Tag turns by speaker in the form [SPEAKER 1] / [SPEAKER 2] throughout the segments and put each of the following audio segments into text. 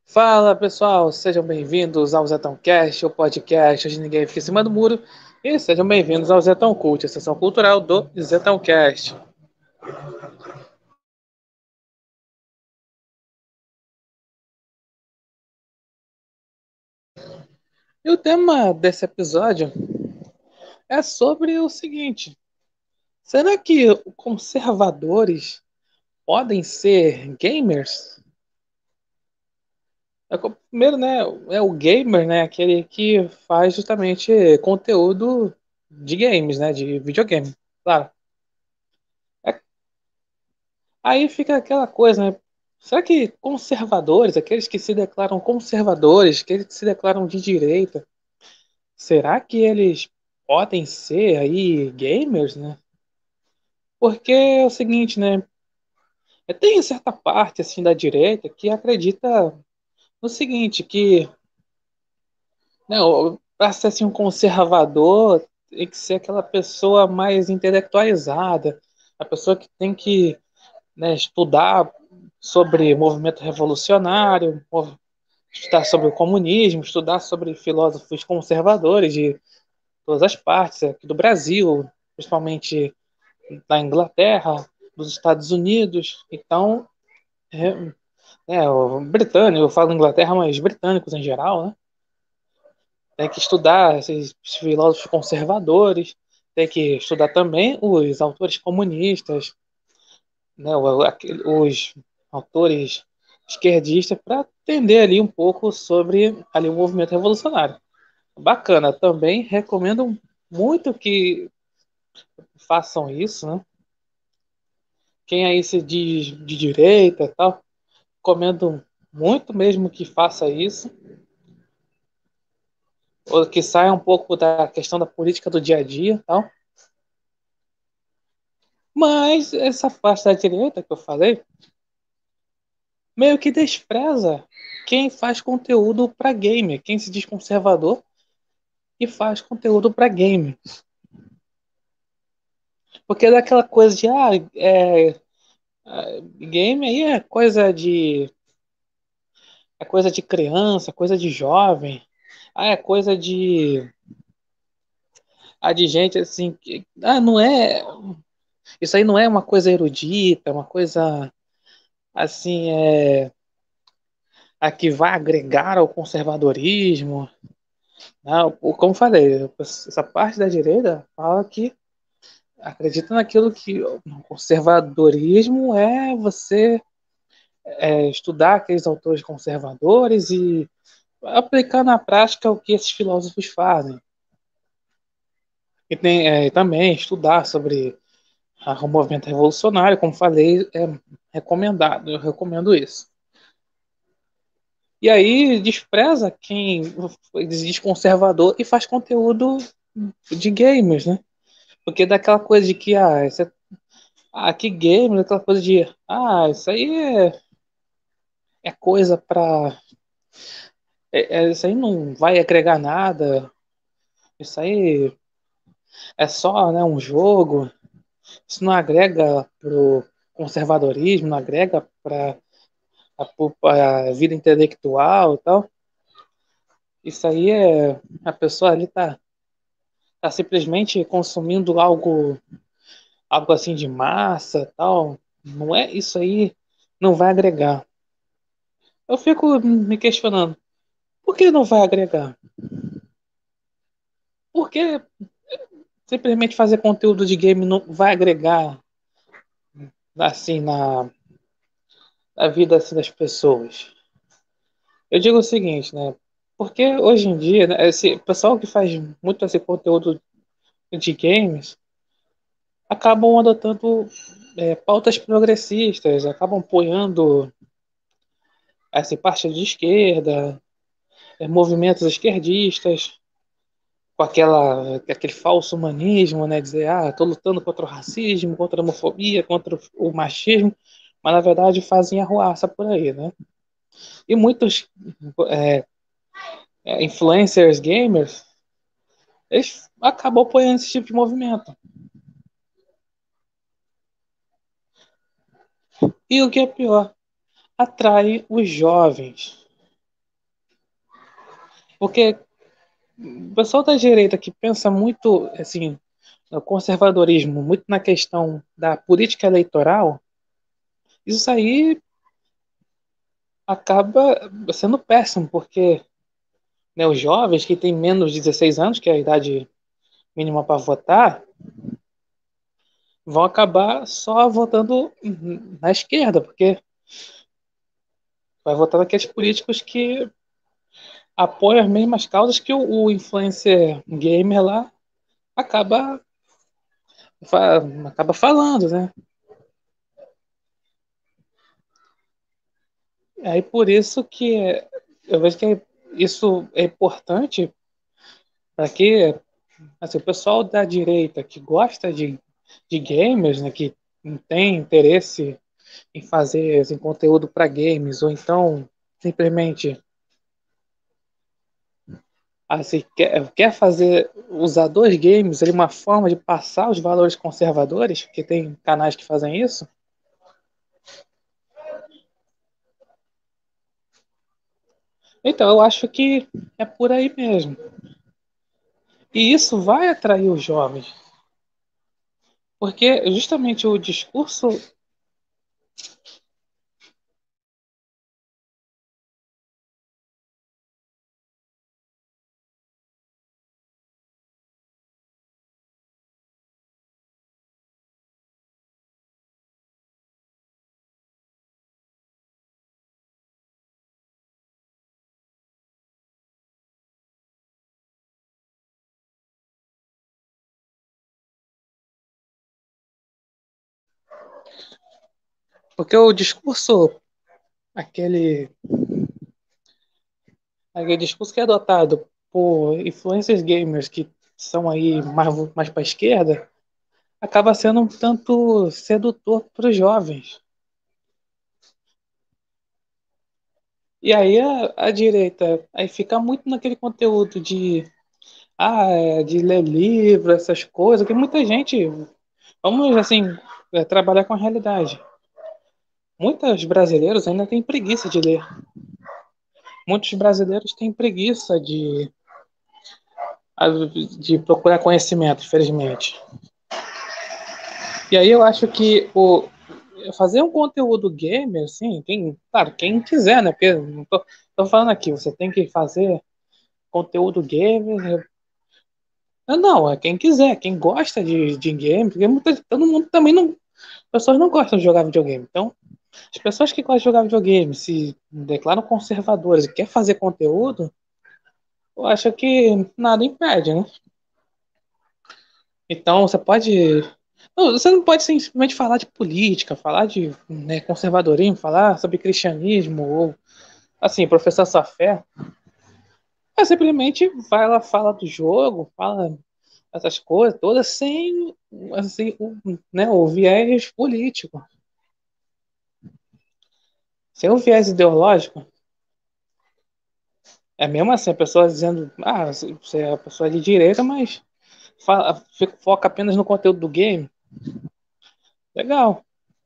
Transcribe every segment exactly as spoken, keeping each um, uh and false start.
[SPEAKER 1] Fala pessoal, sejam bem-vindos ao Zetão Cast, o podcast onde ninguém fica em cima do muro. E sejam bem-vindos ao Zetão Cult, a sessão cultural do Zetão Cast. E o tema desse episódio é sobre o seguinte: será que conservadores podem ser gamers? É, co- primeiro, né, é o gamer, né, aquele que faz justamente conteúdo de games, né, de videogame, claro. É. Aí fica aquela coisa, né? Será que conservadores, aqueles que se declaram conservadores, aqueles que se declaram de direita, será que eles podem ser aí gamers, né? Porque é o seguinte, né? Tem certa parte assim da direita que acredita no seguinte, que para ser assim, um conservador tem que ser aquela pessoa mais intelectualizada, a pessoa que tem que, né, estudar sobre movimento revolucionário, estudar sobre o comunismo, estudar sobre filósofos conservadores de todas as partes, aqui do Brasil, principalmente da Inglaterra, dos Estados Unidos. Então, é, é, o britânico, eu falo Inglaterra, mas britânicos em geral, né? Tem que estudar esses filósofos conservadores, tem que estudar também os autores comunistas, né, os autores esquerdistas, para entender ali um pouco sobre ali o movimento revolucionário. Bacana, também recomendo muito que façam isso, né? Quem aí se diz de direita e tal, recomendo muito mesmo que faça isso, ou que saia um pouco da questão da política do dia a dia e tal. Mas essa parte da direita que eu falei, meio que despreza quem faz conteúdo para game, quem se diz conservador e faz conteúdo para game. Porque é daquela coisa de, ah, é, é, game aí é coisa de é coisa de criança, coisa de jovem, ah, é coisa de, ah, de gente assim, que, ah, não é, isso aí não é uma coisa erudita, uma coisa assim, é, a que vai agregar ao conservadorismo. Não, como falei, essa parte da direita fala que acredita naquilo que o conservadorismo é você é, estudar aqueles autores conservadores e aplicar na prática o que esses filósofos fazem. E tem, é, também estudar sobre a, o movimento revolucionário, como falei, é recomendado, eu recomendo isso. E aí despreza quem diz conservador e faz conteúdo de games, né? Porque daquela coisa de que, ah, isso é, ah, que games, aquela coisa de, ah, isso aí é, é coisa pra. É, é, isso aí não vai agregar nada, isso aí é só, né, um jogo, isso não agrega pro conservadorismo, não agrega para a, a vida intelectual e tal. Isso aí é a pessoa ali tá, tá simplesmente consumindo algo algo assim de massa, tal. Não é isso aí, não vai agregar. Eu fico me questionando, por que não vai agregar? Por que simplesmente fazer conteúdo de game não vai agregar assim na, na vida assim, das pessoas? Eu digo o seguinte, né? Porque hoje em dia, né, esse pessoal que faz muito esse conteúdo de games acabam adotando é, pautas progressistas, acabam apoiando essa parte de esquerda, é, movimentos esquerdistas, com aquela, aquele falso humanismo, né? Dizer, ah, estou lutando contra o racismo, contra a homofobia, contra o machismo, mas na verdade fazem arruaça por aí, né? E muitos é, é, influencers gamers, eles acabam apoiando esse tipo de movimento. E o que é pior, atrai os jovens. Porque o pessoal da direita que pensa muito, assim, no conservadorismo, muito na questão da política eleitoral, isso aí acaba sendo péssimo, porque né, os jovens que têm menos de dezesseis anos, que é a idade mínima para votar, vão acabar só votando na esquerda, porque vai votar naqueles políticos que apoiam as mesmas causas que o, o influencer gamer lá acaba, fa- acaba falando, né? Aí por isso que eu vejo que isso é importante para que assim, o pessoal da direita que gosta de, de gamers, né, que tem interesse em fazer assim, conteúdo para games, ou então simplesmente assim, quer, quer fazer usar dois games ali uma forma de passar os valores conservadores, porque tem canais que fazem isso. Então eu acho que é por aí mesmo. E isso vai atrair os jovens, porque justamente o discurso. Porque o discurso, aquele, aquele discurso que é adotado por influencers gamers que são aí mais, mais para a esquerda, acaba sendo um tanto sedutor para os jovens. E aí a, a direita aí fica muito naquele conteúdo de, ah, é, de ler livro, essas coisas, que muita gente, vamos assim, é, trabalhar com a realidade. Muitos brasileiros ainda têm preguiça de ler. Muitos brasileiros têm preguiça de, de procurar conhecimento, infelizmente. E aí eu acho que o fazer um conteúdo gamer, assim, quem, claro, quem quiser, né? Porque não tô, tô falando aqui, você tem que fazer conteúdo gamer. Não, não, é quem quiser, quem gosta de, de game, porque muita, todo mundo também não. As pessoas não gostam de jogar videogame. Então, as pessoas que gostam de jogar videogame se declaram conservadoras e quer fazer conteúdo, eu acho que nada impede, né? Então você pode. Não, você não pode simplesmente falar de política, falar de né, conservadorismo, falar sobre cristianismo, ou assim, professar sua fé. É simplesmente vai lá, fala do jogo, fala essas coisas todas sem assim, o, né, o viés político, sem o viés ideológico. É mesmo assim, a pessoa dizendo, ah, você é a pessoa de direita, mas fala, foca apenas no conteúdo do game. Legal.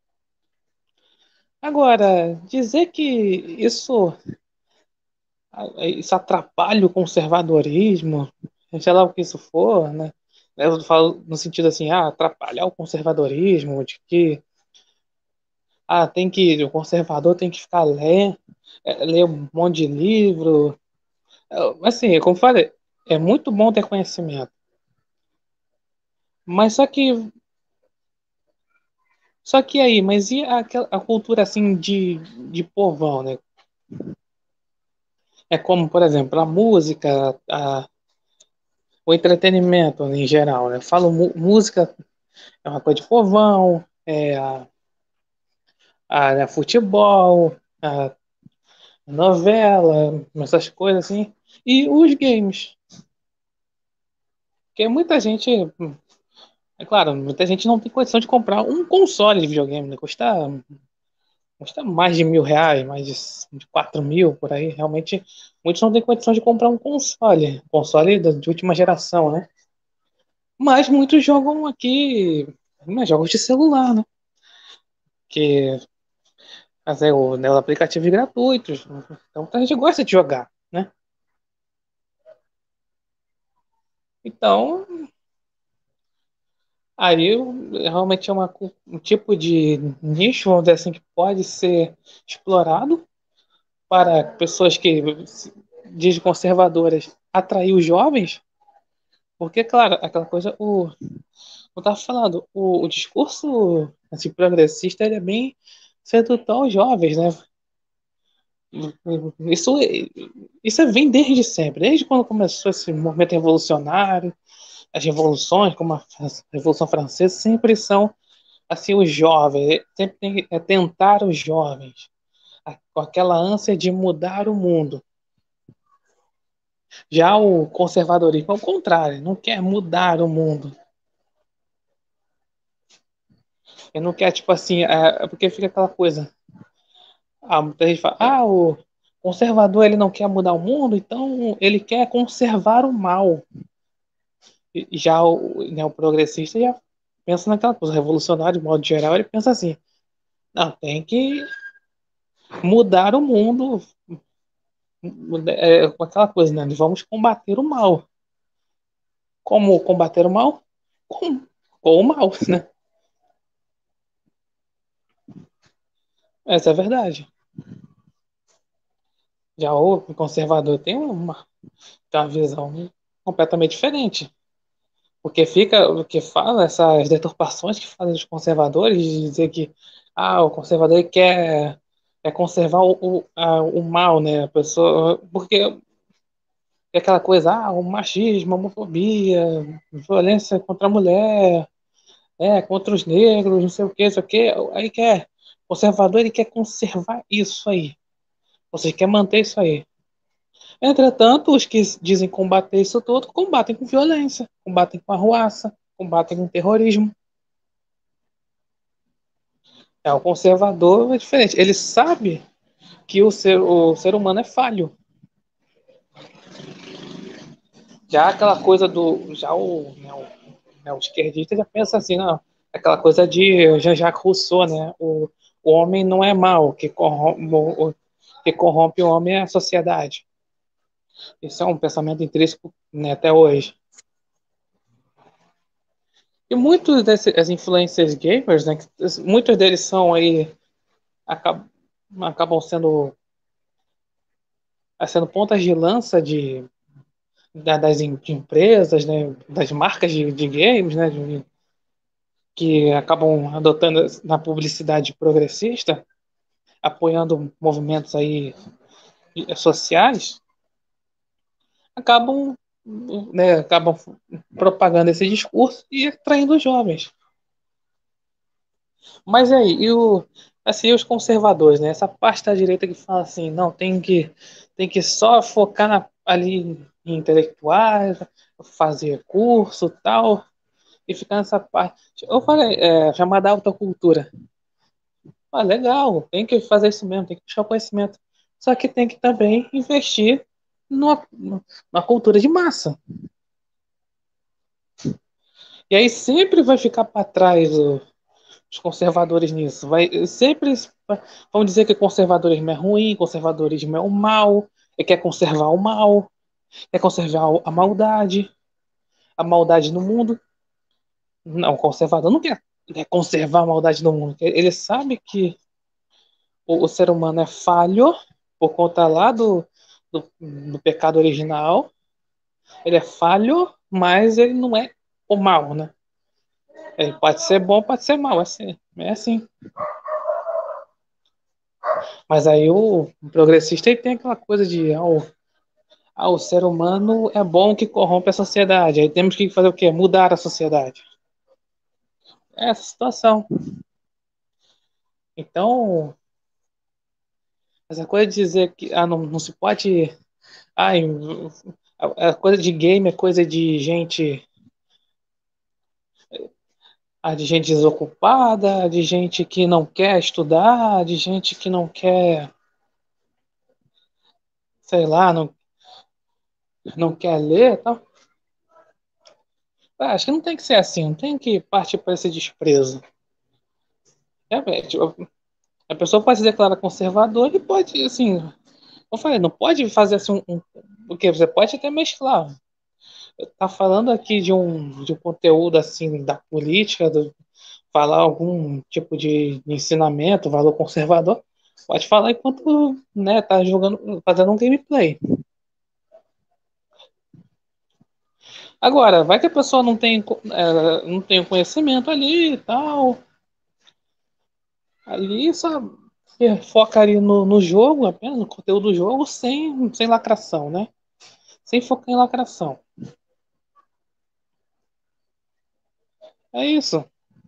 [SPEAKER 1] Agora, dizer que isso isso atrapalha o conservadorismo, sei lá o que isso for, né? Eu falo no sentido assim, ah, atrapalhar o conservadorismo, de que ah, tem que, o conservador tem que ficar lendo, é, ler um monte de livro. É, assim, como eu falei, é muito bom ter conhecimento, mas só que, só que aí, mas e aquela, a cultura assim de, de povão, né? É como, por exemplo, a música, a, o entretenimento em geral, né? Eu falo mu- música é uma coisa de povão, é a, a, né, futebol, a novela, essas coisas assim. E os games. Porque muita gente, é claro, muita gente não tem condição de comprar um console de videogame, né? Custa, custa mais de mil reais, mais de, de quatro mil por aí. Realmente, muitos não têm condição de comprar um console, console da- de última geração, né? Mas muitos jogam aqui, né, jogos de celular, né? Que fazer o, né, os aplicativos gratuitos. Então a gente gosta de jogar, né? Então, aí realmente é uma, um tipo de nicho, vamos dizer assim, que pode ser explorado para pessoas que dizem conservadoras atrair os jovens, porque, claro, aquela coisa, o, eu estava falando, o, o discurso assim, progressista ele é bem sedutor aos jovens, né? Isso, isso vem desde sempre, desde quando começou esse movimento revolucionário, as revoluções, como a Revolução Francesa, sempre são assim os jovens, sempre tem, é tentar os jovens, com aquela ânsia de mudar o mundo. Já o conservadorismo é o contrário, não quer mudar o mundo. Ele não quer, tipo assim, é, porque fica aquela coisa. Ah, muita gente fala, ah, o conservador ele não quer mudar o mundo, então ele quer conservar o mal. E já o, né, o progressista já pensa naquela coisa, o revolucionário, de modo geral, ele pensa assim, não, tem que mudar o mundo, é, com aquela coisa, né? Vamos combater o mal. Como combater o mal? Com, com o mal, né? Essa é a verdade. Já o conservador tem uma, tem uma visão completamente diferente. Porque fica, o que fala, essas deturpações que fazem os conservadores, de dizer que ah, o conservador quer, quer conservar o, o, a, o mal, né? A pessoa, porque é aquela coisa, ah, o machismo, a homofobia, violência contra a mulher, é, contra os negros, não sei o que, não sei o que. Aí quer, o conservador ele quer conservar isso aí. Ou seja, quer manter isso aí. Entretanto, os que dizem combater isso tudo, combatem com violência, combatem com arruaça, combatem com terrorismo. É, o conservador é diferente. Ele sabe que o ser, o ser humano é falho. Já aquela coisa do. Já o, né, o, né, o esquerdista já pensa assim, não. Aquela coisa de Jean-Jacques Rousseau, né? O, o homem não é mau, que corrompe, o, que corrompe o homem é a sociedade. Isso é um pensamento intrínseco, né, até hoje. E muitos desses influencers gamers, né, muitos deles são aí acabam, acabam sendo sendo pontas de lança de, das de empresas, né, das marcas de, de games, né, de, que acabam adotando na publicidade progressista, apoiando movimentos aí sociais, acabam, né, acabam propagando esse discurso e atraindo os jovens. Mas aí, e o, assim, os conservadores, né? Essa parte da direita que fala assim, não, tem que, tem que só focar na, ali em intelectuais, fazer curso tal, e ficar nessa parte. Eu falei, é, chamada alta cultura. Ah, legal, tem que fazer isso mesmo, tem que puxar o conhecimento. Só que tem que também investir numa, numa cultura de massa. E aí sempre vai ficar para trás o, os conservadores nisso. Vai sempre vão dizer que conservadorismo é ruim, conservadorismo é o mal, e quer conservar o mal, quer conservar a maldade, a maldade no mundo. Não, o conservador não quer, quer conservar a maldade no mundo. Ele sabe que o, o ser humano é falho por conta lá do, do, do pecado original. Ele é falho, mas ele não é o mal, né? Ele pode ser bom, pode ser mal, é assim. É assim. Mas aí o progressista ele tem aquela coisa de ah, o, ah, o ser humano é bom que corrompe a sociedade. Aí temos que fazer o quê? Mudar a sociedade. É essa situação. Então, essa coisa de dizer que ah, não, não se pode. Ah, a, a coisa de game é coisa de gente. Ah, de gente desocupada, de gente que não quer estudar, de gente que não quer, sei lá, não, não quer ler, tal. Ah, acho que não tem que ser assim, não tem que partir para esse desprezo. É, é, tipo, a pessoa pode se declarar conservador e pode, assim, eu falei, não pode fazer assim um, um porque você pode até mesclar. Tá falando aqui de um, de um conteúdo assim da política, do, falar algum tipo de, de ensinamento, valor conservador, pode falar enquanto, né, tá jogando, fazendo um gameplay. Agora, vai que a pessoa não tem, é, não tem o conhecimento ali e tal, ali só foca ali no, no jogo, apenas no conteúdo do jogo, sem, sem lacração, né? Sem focar em lacração. É isso.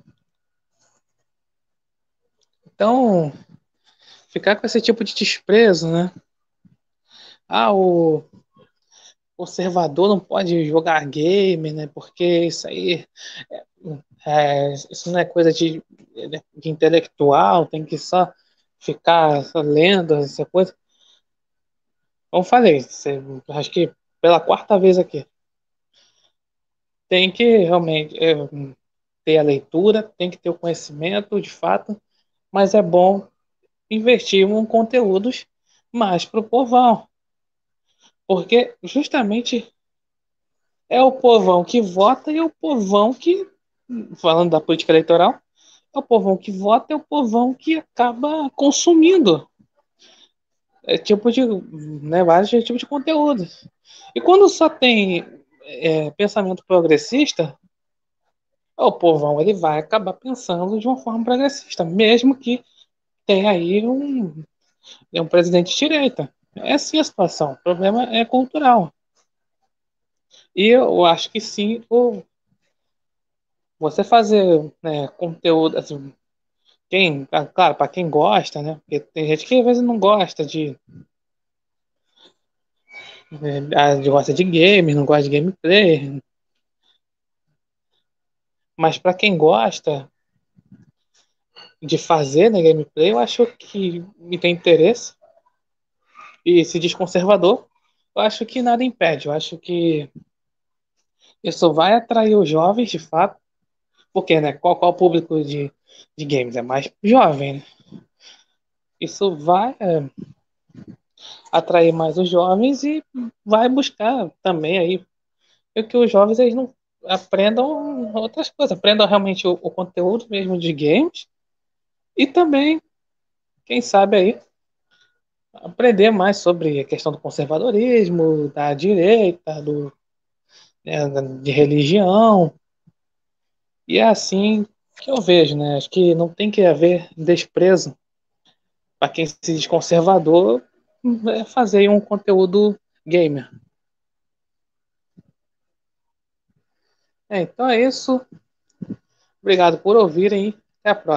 [SPEAKER 1] Então, ficar com esse tipo de desprezo, né? Ah, o conservador não pode jogar game, né? Porque isso aí é, isso não é coisa de, de intelectual, tem que só ficar só lendo essa coisa. Como falei, você, acho que pela quarta vez aqui, tem que realmente é, ter a leitura, tem que ter o conhecimento de fato, mas é bom investir em conteúdos mais pro povão, porque justamente é o povão que vota e é o povão que, falando da política eleitoral, é o povão que vota, é o povão que acaba consumindo é, tipo de, né, vários tipos de conteúdos. E quando só tem é, pensamento progressista, o povão ele vai acabar pensando de uma forma progressista, mesmo que tenha aí um, um presidente de direita. É assim a situação. O problema é cultural. E eu acho que sim, o, você fazer né, conteúdo, assim, quem, claro, para quem gosta, né? Porque tem gente que às vezes não gosta de, né, gosta de games, não gosta de gameplay, mas para quem gosta de fazer né, gameplay, eu acho que me tem interesse e se diz conservador, eu acho que nada impede. Eu acho que isso vai atrair os jovens de fato, porque né, qual, qual o público de, de games? É mais jovem, né? Isso vai é, atrair mais os jovens e vai buscar também aí que os jovens eles não aprendam outras coisas, aprendam realmente o, o conteúdo mesmo de games e também, quem sabe aí, aprender mais sobre a questão do conservadorismo, da direita, do, né, de religião. E é assim que eu vejo, né? Acho que não tem que haver desprezo para quem se diz conservador é fazer um conteúdo gamer. É, então é isso. Obrigado por ouvirem. Até a próxima.